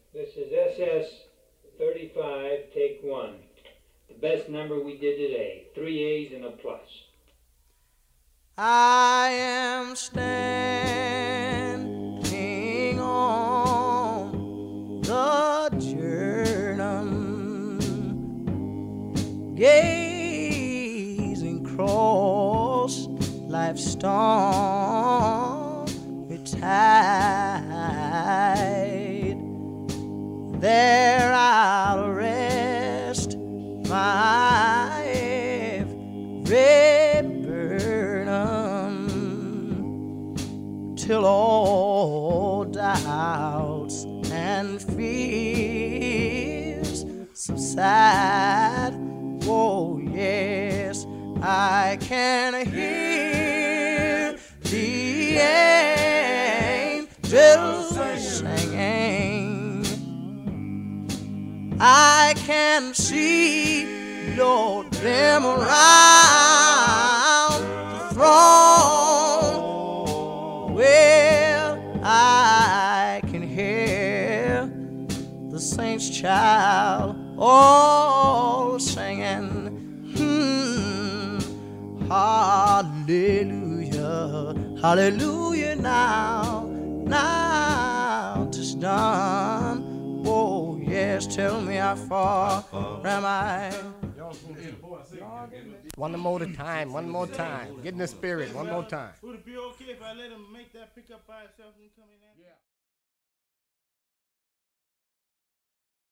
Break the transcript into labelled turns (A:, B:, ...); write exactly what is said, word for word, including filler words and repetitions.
A: This is S S thirty-five, take one. The best number we did today. Three A's and a plus.
B: I am standing on the journey, gazing across life's stormy tide. There I'll rest my every burden till all doubts and fears subside. Oh yes, I can hear the angels singing. I can see, Lord, them around the throne. Well, I can hear the saints' child all singing. Hmm. Hallelujah, hallelujah now, now 'tis done. Oh yes, tell me how far am I?
C: One more time, one more time. Get in the spirit, one more time.
D: Would it be okay if I let him make that pick up by itself and come in there? Yeah.